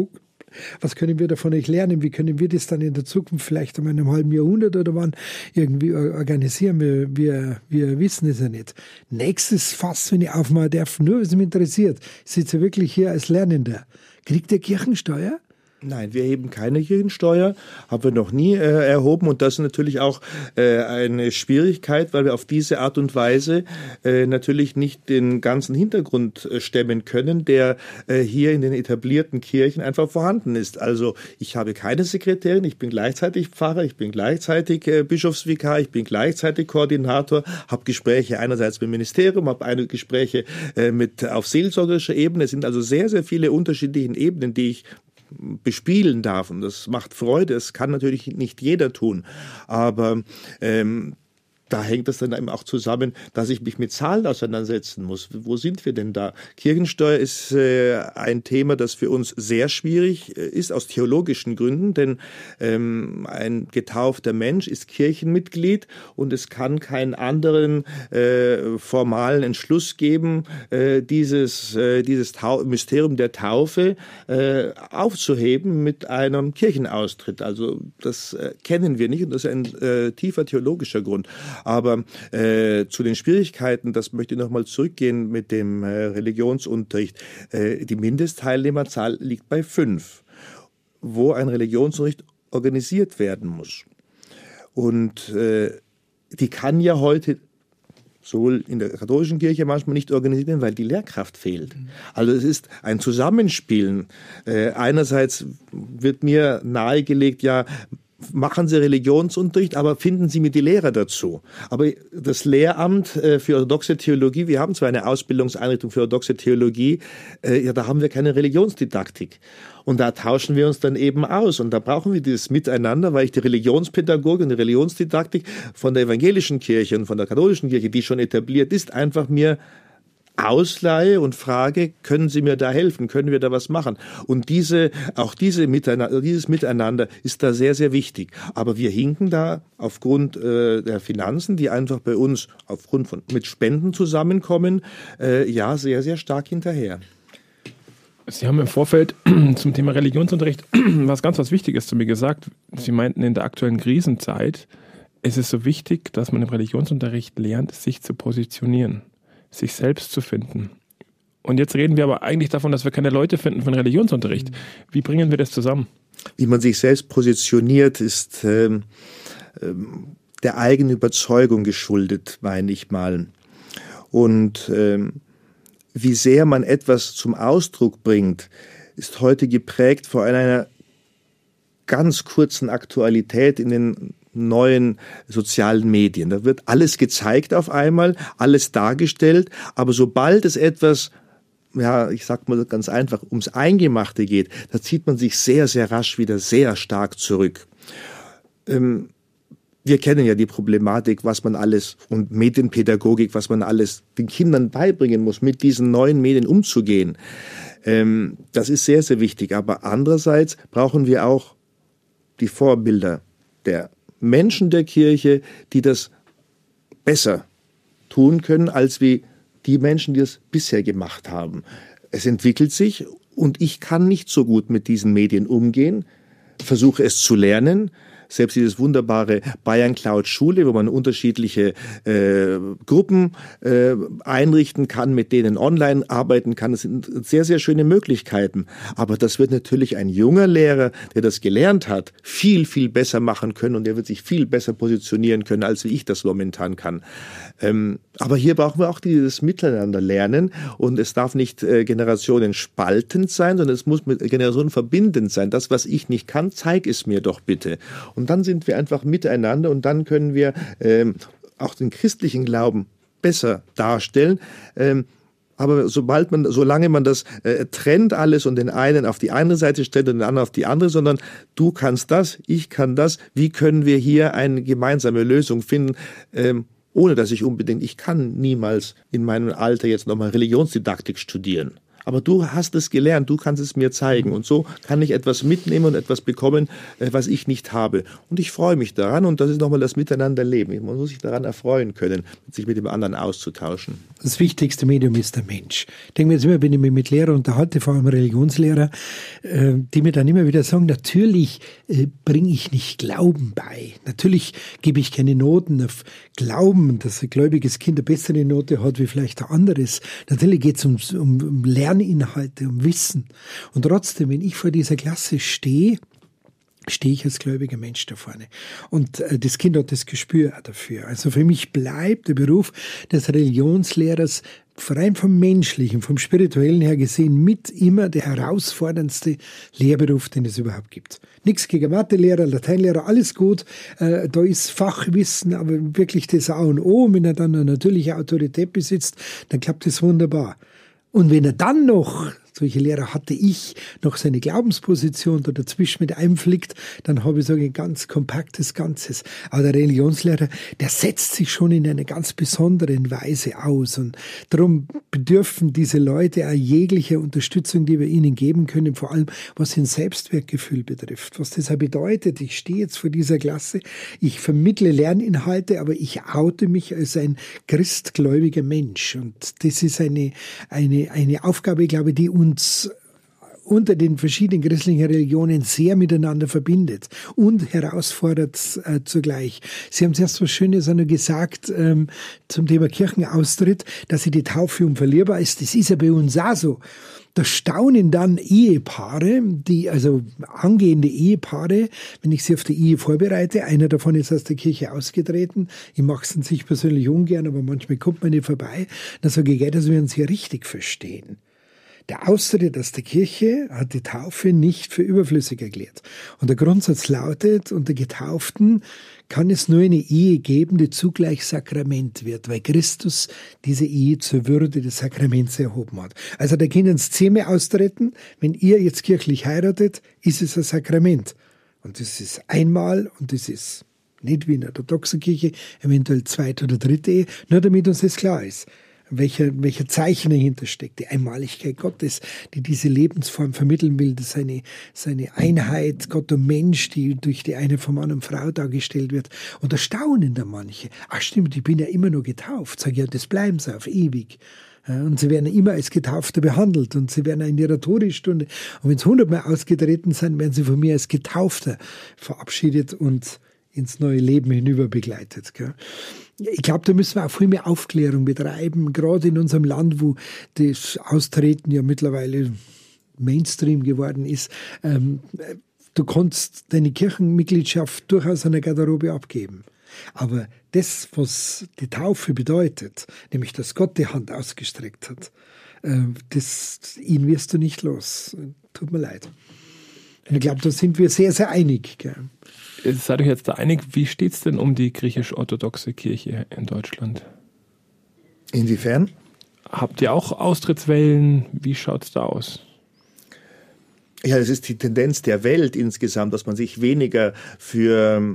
Was können wir davon nicht lernen? Wie können wir das dann in der Zukunft vielleicht in einem halben Jahrhundert oder wann irgendwie organisieren? Wir wissen es ja nicht. Nächstes Fass, wenn ich aufmachen darf, nur was mich interessiert. Ich sitze wirklich hier als Lernender. Kriegt der Kirchensteuer? Nein, wir erheben keine Kirchensteuer, haben wir noch nie erhoben, und das ist natürlich auch eine Schwierigkeit, weil wir auf diese Art und Weise natürlich nicht den ganzen Hintergrund stemmen können, der hier in den etablierten Kirchen einfach vorhanden ist. Also ich habe keine Sekretärin, ich bin gleichzeitig Pfarrer, ich bin gleichzeitig Bischofsvikar, ich bin gleichzeitig Koordinator, habe Gespräche einerseits mit dem Ministerium, habe einige Gespräche auf seelsorgerischer Ebene. Es sind also sehr, sehr viele unterschiedliche Ebenen, die ich bespielen darf, und das macht Freude. Es kann natürlich nicht jeder tun, aber da hängt es dann eben auch zusammen, dass ich mich mit Zahlen auseinandersetzen muss. Wo sind wir denn da? Kirchensteuer ist ein Thema, das für uns sehr schwierig ist, aus theologischen Gründen, denn ein getaufter Mensch ist Kirchenmitglied und es kann keinen anderen formalen Entschluss geben, dieses Mysterium der Taufe aufzuheben mit einem Kirchenaustritt. Also das kennen wir nicht, und das ist ein tiefer theologischer Grund. Aber zu den Schwierigkeiten, das möchte ich nochmal zurückgehen mit dem Religionsunterricht. Die Mindestteilnehmerzahl liegt bei 5, wo ein Religionsunterricht organisiert werden muss. Und die kann ja heute sowohl in der katholischen Kirche manchmal nicht organisiert werden, weil die Lehrkraft fehlt. Also es ist ein Zusammenspielen. Einerseits wird mir nahegelegt, ja, machen Sie Religionsunterricht, aber finden Sie mir die Lehrer dazu. Aber das Lehramt für orthodoxe Theologie, wir haben zwar eine Ausbildungseinrichtung für orthodoxe Theologie, da haben wir keine Religionsdidaktik. Und da tauschen wir uns dann eben aus. Und da brauchen wir dieses Miteinander, weil ich die Religionspädagogik und die Religionsdidaktik von der evangelischen Kirche und von der katholischen Kirche, die schon etabliert ist, einfach mir ausleihe und frage, können Sie mir da helfen? Können wir da was machen? Und dieses Miteinander ist da sehr, sehr wichtig. Aber wir hinken da aufgrund der Finanzen, die einfach bei uns mit Spenden zusammenkommen, sehr, sehr stark hinterher. Sie haben im Vorfeld zum Thema Religionsunterricht was Wichtiges zu mir gesagt. Sie meinten, in der aktuellen Krisenzeit ist es so wichtig, dass man im Religionsunterricht lernt, sich zu positionieren, sich selbst zu finden. Und jetzt reden wir aber eigentlich davon, dass wir keine Leute finden für den Religionsunterricht. Wie bringen wir das zusammen? Wie man sich selbst positioniert, ist der eigenen Überzeugung geschuldet, meine ich mal. Und wie sehr man etwas zum Ausdruck bringt, ist heute geprägt von einer ganz kurzen Aktualität in den neuen sozialen Medien. Da wird alles gezeigt auf einmal, alles dargestellt, aber sobald es etwas, ich sag mal ganz einfach, ums Eingemachte geht, da zieht man sich sehr, sehr rasch wieder sehr stark zurück. Wir kennen ja die Problematik, was man alles, und Medienpädagogik, was man alles den Kindern beibringen muss, mit diesen neuen Medien umzugehen. Das ist sehr, sehr wichtig. Aber andererseits brauchen wir auch die Vorbilder der Menschen der Kirche, die das besser tun können, als wie die Menschen, die es bisher gemacht haben. Es entwickelt sich und ich kann nicht so gut mit diesen Medien umgehen, versuche es zu lernen. Selbst dieses wunderbare Bayern Cloud Schule, wo man unterschiedliche Gruppen einrichten kann, mit denen online arbeiten kann. Das sind sehr, sehr schöne Möglichkeiten. Aber das wird natürlich ein junger Lehrer, der das gelernt hat, viel, viel besser machen können, und der wird sich viel besser positionieren können, als wie ich das momentan kann. Aber hier brauchen wir auch dieses Miteinander lernen, und es darf nicht Generationen spaltend sein, sondern es muss mit Generationen verbindend sein. Das, was ich nicht kann, zeig es mir doch bitte. Und dann sind wir einfach miteinander, und dann können wir auch den christlichen Glauben besser darstellen. Aber solange man das trennt alles und den einen auf die eine Seite stellt und den anderen auf die andere, sondern du kannst das, ich kann das, wie können wir hier eine gemeinsame Lösung finden, ohne dass ich kann niemals in meinem Alter jetzt nochmal Religionsdidaktik studieren. Aber du hast es gelernt, du kannst es mir zeigen. Und so kann ich etwas mitnehmen und etwas bekommen, was ich nicht habe. Und ich freue mich daran. Und das ist nochmal das Miteinanderleben. Man muss sich daran erfreuen können, sich mit dem anderen auszutauschen. Das wichtigste Medium ist der Mensch. Ich denke mir jetzt immer, wenn ich mich mit Lehrern unterhalte, vor allem Religionslehrer, die mir dann immer wieder sagen, natürlich bringe ich nicht Glauben bei. Natürlich gebe ich keine Noten auf Glauben, dass ein gläubiges Kind eine bessere Note hat wie vielleicht ein anderes. Natürlich geht es um Lerninhalte, um Wissen. Und trotzdem, wenn ich vor dieser Klasse stehe ich als gläubiger Mensch da vorne. Und das Kind hat das Gespür auch dafür. Also für mich bleibt der Beruf des Religionslehrers rein vom Menschlichen, vom Spirituellen her gesehen mit immer der herausforderndste Lehrberuf, den es überhaupt gibt. Nichts gegen Mathelehrer, Lateinlehrer, alles gut. Da ist Fachwissen, aber wirklich das A und O. Wenn er dann eine natürliche Autorität besitzt, dann klappt das wunderbar. Und wenn er dann noch, solche Lehrer hatte ich, noch seine Glaubensposition da dazwischen mit einflickt, dann habe ich so ein ganz kompaktes Ganzes. Aber der Religionslehrer, der setzt sich schon in einer ganz besonderen Weise aus. Und darum bedürfen diese Leute auch jeglicher Unterstützung, die wir ihnen geben können, vor allem was ihr Selbstwertgefühl betrifft. Was das auch bedeutet, ich stehe jetzt vor dieser Klasse, ich vermittle Lerninhalte, aber ich oute mich als ein christgläubiger Mensch. Und das ist eine Aufgabe, glaube ich, die uns unter den verschiedenen christlichen Religionen sehr miteinander verbindet und herausfordert zugleich. Sie haben zuerst was Schönes gesagt zum Thema Kirchenaustritt, dass die Taufe unverlierbar ist. Das ist ja bei uns auch so. Da staunen dann Ehepaare, also angehende Ehepaare, wenn ich sie auf die Ehe vorbereite. Einer davon ist aus der Kirche ausgetreten. Ich mache es an sich persönlich ungern, aber manchmal kommt man nicht vorbei. Dann sage ich, dass wir uns hier richtig verstehen. Der Austritt aus der Kirche hat die Taufe nicht für überflüssig erklärt. Und der Grundsatz lautet, unter Getauften kann es nur eine Ehe geben, die zugleich Sakrament wird, weil Christus diese Ehe zur Würde des Sakraments erhoben hat. Also da können Szene austreten, wenn ihr jetzt kirchlich heiratet, ist es ein Sakrament. Und das ist einmal und das ist nicht wie in der orthodoxen Kirche, eventuell zweite oder dritte Ehe, nur damit uns das klar ist. Welcher Zeichen dahinter steckt, die Einmaligkeit Gottes, die diese Lebensform vermitteln will, dass seine Einheit, Gott und Mensch, die durch die eine von Mann und Frau dargestellt wird. Und da staunen da manche. Ach stimmt, ich bin ja immer nur getauft. Sag ja, das bleiben sie auf ewig. Und sie werden immer als Getaufte behandelt und sie werden in ihrer Todesstunde, und wenn sie 100-mal ausgetreten sind, werden sie von mir als Getaufter verabschiedet und ins neue Leben hinüber begleitet. Gell? Ich glaube, da müssen wir auch viel mehr Aufklärung betreiben, gerade in unserem Land, wo das Austreten ja mittlerweile Mainstream geworden ist. Du kannst deine Kirchenmitgliedschaft durchaus an der Garderobe abgeben. Aber das, was die Taufe bedeutet, nämlich dass Gott die Hand ausgestreckt hat, ihn wirst du nicht los. Tut mir leid. Und ich glaube, da sind wir sehr, sehr einig. Gell? Seid euch jetzt da einig, wie steht es denn um die griechisch-orthodoxe Kirche in Deutschland? Inwiefern? Habt ihr auch Austrittswellen? Wie schaut es da aus? Ja, das ist die Tendenz der Welt insgesamt, dass man sich weniger für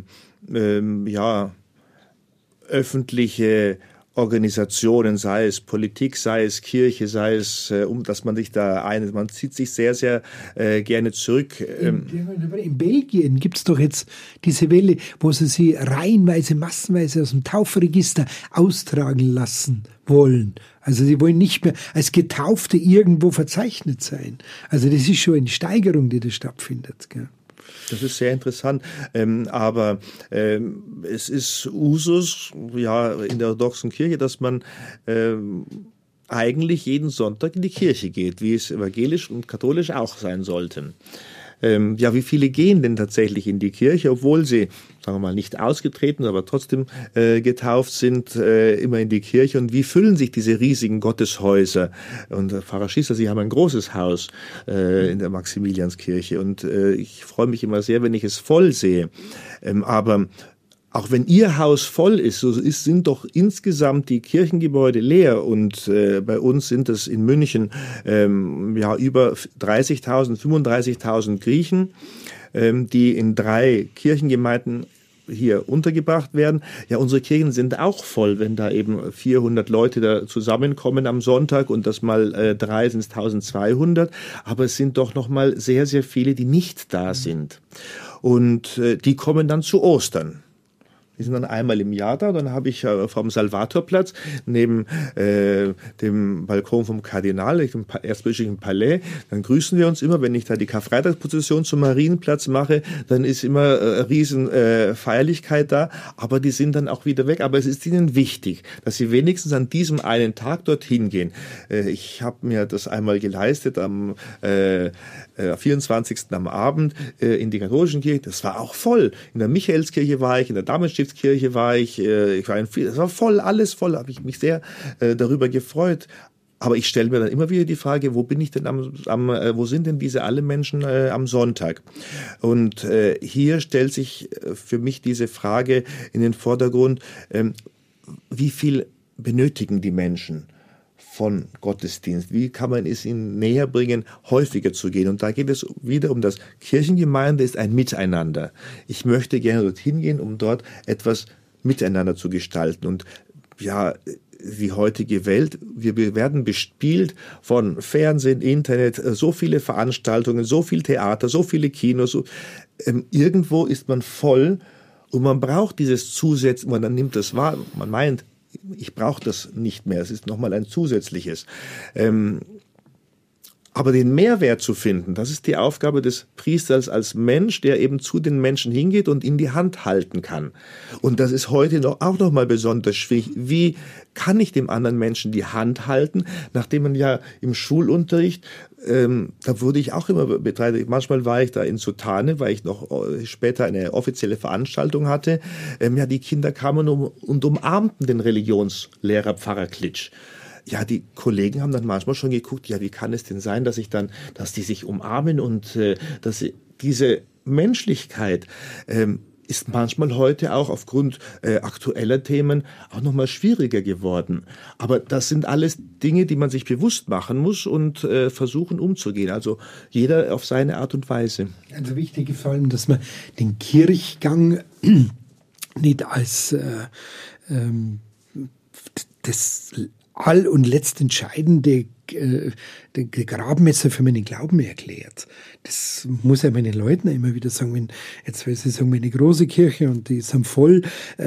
öffentliche Organisationen, sei es Politik, sei es Kirche, sei es, dass man sich da einigt. Man zieht sich sehr, sehr gerne zurück. In Belgien gibt es doch jetzt diese Welle, wo sie reihenweise, massenweise aus dem Taufregister austragen lassen wollen. Also sie wollen nicht mehr als Getaufte irgendwo verzeichnet sein. Also das ist schon eine Steigerung, die da stattfindet. Gell? Das ist sehr interessant, aber es ist Usus in der orthodoxen Kirche, dass man eigentlich jeden Sonntag in die Kirche geht, wie es evangelisch und katholisch auch sein sollten. Wie viele gehen denn tatsächlich in die Kirche, obwohl sie, sagen wir mal, nicht ausgetreten, aber trotzdem getauft sind, immer in die Kirche? Und wie füllen sich diese riesigen Gotteshäuser? Und Pfarrer Schisser, Sie haben ein großes Haus in der Maximilianskirche und ich freue mich immer sehr, wenn ich es voll sehe. Aber auch wenn Ihr Haus voll ist, sind doch insgesamt die Kirchengebäude leer. Und bei uns sind es in München über 30.000, 35.000 Griechen, die in 3 Kirchengemeinden hier untergebracht werden. Ja, unsere Kirchen sind auch voll, wenn da eben 400 Leute da zusammenkommen am Sonntag und das mal 3 sind es 1200. Aber es sind doch noch mal sehr, sehr viele, die nicht da sind. Und die kommen dann zu Ostern. Die sind dann einmal im Jahr da. Dann habe ich vom Salvatorplatz neben dem Balkon vom Kardinal, dem Erzbischöflichen Palais, dann grüßen wir uns immer. Wenn ich da die Karfreitagsprozession zum Marienplatz mache, dann ist immer riesen Feierlichkeit da. Aber die sind dann auch wieder weg. Aber es ist ihnen wichtig, dass sie wenigstens an diesem einen Tag dorthin gehen. Ich habe mir das einmal geleistet am 24. am Abend in die katholischen Kirche. Das war auch voll. In der Michaelskirche war ich, in der Damenstiftskirche war ich war es war voll, alles voll, habe ich mich sehr darüber gefreut. Aber ich stelle mir dann immer wieder die Frage, wo bin ich denn wo sind denn diese alle Menschen am Sonntag? Und hier stellt sich für mich diese Frage in den Vordergrund, wie viel benötigen die Menschen von Gottesdienst? Wie kann man es ihnen näher bringen, häufiger zu gehen? Und da geht es wieder um das Kirchengemeinde ist ein Miteinander. Ich möchte gerne dorthin gehen, um dort etwas miteinander zu gestalten. Und ja, die heutige Welt, wir werden bespielt von Fernsehen, Internet, so viele Veranstaltungen, so viel Theater, so viele Kinos. Irgendwo ist man voll und man braucht dieses Zusätzliche, man nimmt das wahr, man meint, ich brauche das nicht mehr, es ist nochmal ein zusätzliches. Aber den Mehrwert zu finden, das ist die Aufgabe des Priesters als Mensch, der eben zu den Menschen hingeht und in die Hand halten kann. Und das ist heute auch noch mal besonders schwierig. Wie kann ich dem anderen Menschen die Hand halten, nachdem man ja im Schulunterricht, da wurde ich auch immer beteiligt. Manchmal war ich da in Soutane, weil ich noch später eine offizielle Veranstaltung hatte. Ja, die Kinder kamen und umarmten den Religionslehrer Pfarrer Klitsch. Ja, die Kollegen haben dann manchmal schon geguckt, ja, wie kann es denn sein, dass die sich umarmen und dass diese Menschlichkeit ist manchmal heute auch aufgrund aktueller Themen auch nochmal schwieriger geworden. Aber das sind alles Dinge, die man sich bewusst machen muss und versuchen umzugehen. Also jeder auf seine Art und Weise. Also wichtig ist vor allem, dass man den Kirchgang nicht als das all- und letztentscheidende Grabmesser für meinen Glauben erklärt. Das muss ja meinen Leuten immer wieder sagen, wenn sie sagen, eine große Kirche und die sind voll,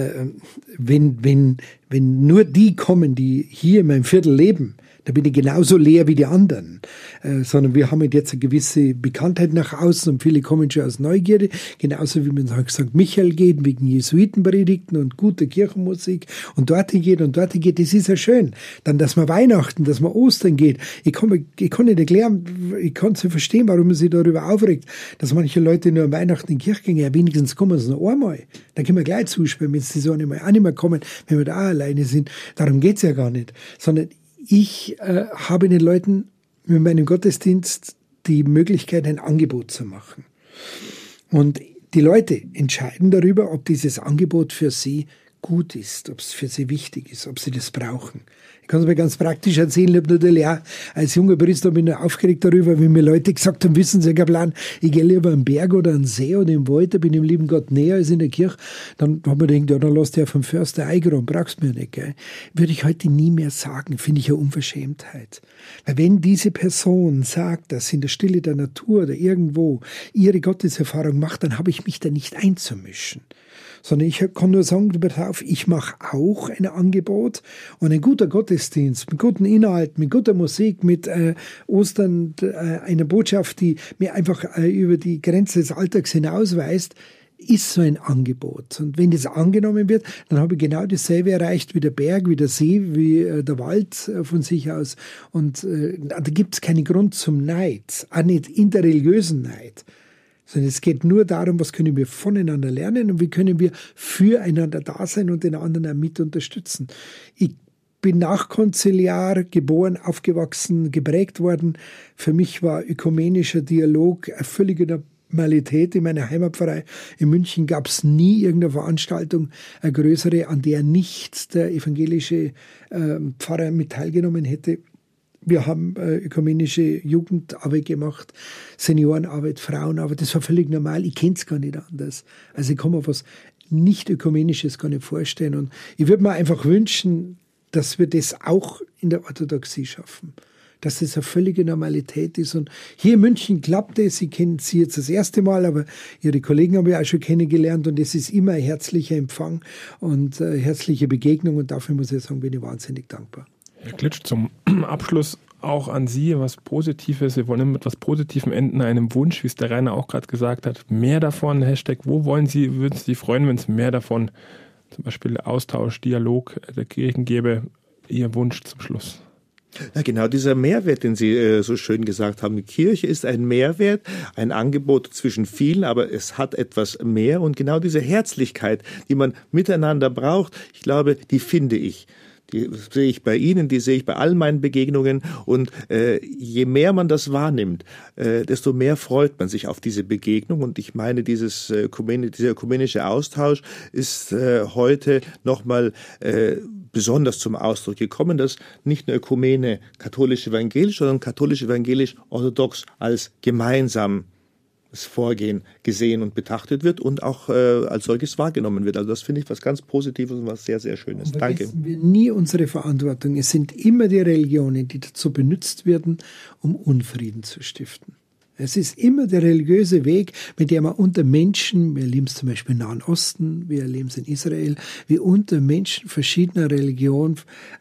wenn nur die kommen, die hier in meinem Viertel leben, da bin ich genauso leer wie die anderen. Sondern wir haben jetzt eine gewisse Bekanntheit nach außen und viele kommen schon aus Neugierde. Genauso wie man nach St. Michael geht, wegen Jesuitenpredigten und guter Kirchenmusik und dorthin geht und dorthin geht. Das ist ja schön. Dann, dass man Weihnachten, dass man Ostern geht. Ich kann nicht erklären, ich kann es nicht verstehen, warum man sich darüber aufregt, dass manche Leute nur an Weihnachten in die Kirche gehen. Ja, wenigstens kommen sie noch einmal. Dann können wir gleich zuspielen, wenn sie so auch nicht mehr kommen, wenn wir da auch alleine sind. Darum geht's ja gar nicht. Sondern ich habe den Leuten mit meinem Gottesdienst die Möglichkeit, ein Angebot zu machen. Und die Leute entscheiden darüber, ob dieses Angebot für sie gut ist, ob es für sie wichtig ist, ob sie das brauchen. Ich kann es mir ganz praktisch erzählen. Ich habe natürlich auch als junger Priester bin ich aufgeregt darüber, wie mir Leute gesagt haben, wissen Sie, Herr Kaplan, ich gehe lieber am Berg oder an den See oder im Wald, da bin ich dem lieben Gott näher als in der Kirche. Dann haben wir gedacht, ja, dann lass dich ja vom Förster eingraben, brauchst du mir nicht. Gell? Würde ich heute nie mehr sagen, finde ich eine Unverschämtheit. Weil wenn diese Person sagt, dass sie in der Stille der Natur oder irgendwo ihre Gotteserfahrung macht, dann habe ich mich da nicht einzumischen. Sondern ich kann nur sagen, ich mache auch ein Angebot und ein guter Gottesdienst mit guten Inhalten, mit guter Musik, mit Ostern, einer Botschaft, die mir einfach über die Grenze des Alltags hinausweist, ist so ein Angebot. Und wenn das angenommen wird, dann habe ich genau dasselbe erreicht wie der Berg, wie der See, wie der Wald von sich aus. Und da gibt es keinen Grund zum Neid, auch nicht interreligiösen Neid. Sondern es geht nur darum, was können wir voneinander lernen und wie können wir füreinander da sein und den anderen auch mit unterstützen. Ich bin nachkonziliar geboren, aufgewachsen, geprägt worden. Für mich war ökumenischer Dialog eine völlige Normalität. In meiner Heimatpfarrei in München gab es nie irgendeine Veranstaltung, eine größere, an der nicht der evangelische Pfarrer mit teilgenommen hätte. Wir haben ökumenische Jugendarbeit gemacht, Seniorenarbeit, Frauenarbeit. Das war völlig normal. Ich kenne es gar nicht anders. Also ich kann mir was Nicht-Ökumenisches gar nicht vorstellen. Und ich würde mir einfach wünschen, dass wir das auch in der Orthodoxie schaffen. Dass das eine völlige Normalität ist. Und hier in München klappt es. Ich kenne Sie jetzt das erste Mal, aber Ihre Kollegen habe ich auch schon kennengelernt. Und es ist immer ein herzlicher Empfang und herzliche Begegnung. Und dafür muss ich sagen, bin ich wahnsinnig dankbar. Herr Klitsch, zum Abschluss auch an Sie was Positives. Wir wollen mit etwas Positivem enden, einem Wunsch, wie es der Rainer auch gerade gesagt hat. Mehr davon, Hashtag, wo wollen Sie, würden Sie sich freuen, wenn es mehr davon, zum Beispiel Austausch, Dialog der Kirchen gäbe? Ihr Wunsch zum Schluss. Ja, genau dieser Mehrwert, den Sie so schön gesagt haben. Die Kirche ist ein Mehrwert, ein Angebot zwischen vielen, aber es hat etwas mehr. Und genau diese Herzlichkeit, die man miteinander braucht, ich glaube, die finde ich. Die sehe ich bei Ihnen, die sehe ich bei allen meinen Begegnungen. Und je mehr man das wahrnimmt, desto mehr freut man sich auf diese Begegnung. Und ich meine, dieser ökumenische Austausch ist heute nochmal besonders zum Ausdruck gekommen, dass nicht nur Ökumene katholisch-evangelisch, sondern katholisch-evangelisch-orthodox als gemeinsames Vorgehen gesehen und betrachtet wird und auch als solches wahrgenommen wird. Also das finde ich was ganz Positives und was sehr, sehr Schönes. Danke. Vergessen wir nie unsere Verantwortung. Es sind immer die Religionen, die dazu benutzt werden, um Unfrieden zu stiften. Es ist immer der religiöse Weg, mit dem man unter Menschen, wir erleben es zum Beispiel im Nahen Osten, wir erleben es in Israel, wie unter Menschen verschiedener Religionen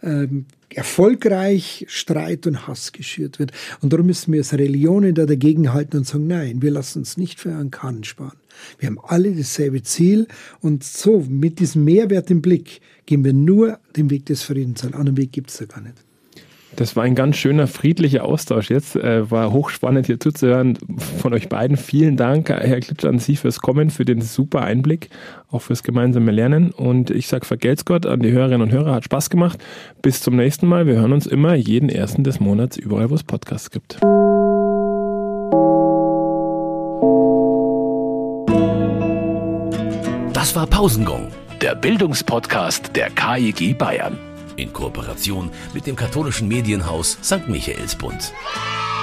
erfolgreich Streit und Hass geschürt wird. Und darum müssen wir als Religionen da dagegen halten und sagen, nein, wir lassen uns nicht für einen Kahn sparen. Wir haben alle dasselbe Ziel und so mit diesem Mehrwert im Blick gehen wir nur den Weg des Friedens. Einen anderen Weg gibt es da gar nicht. Das war ein ganz schöner, friedlicher Austausch jetzt. War hochspannend hier zuzuhören von euch beiden. Vielen Dank, Herr Klitsch, an Sie fürs Kommen, für den super Einblick, auch fürs gemeinsame Lernen. Und ich sage vergelt's Gott an die Hörerinnen und Hörer, hat Spaß gemacht. Bis zum nächsten Mal. Wir hören uns immer jeden 1. des Monats überall, wo es Podcasts gibt. Das war Pausengong, der Bildungspodcast der KIG Bayern. In Kooperation mit dem katholischen Medienhaus St. Michaelsbund.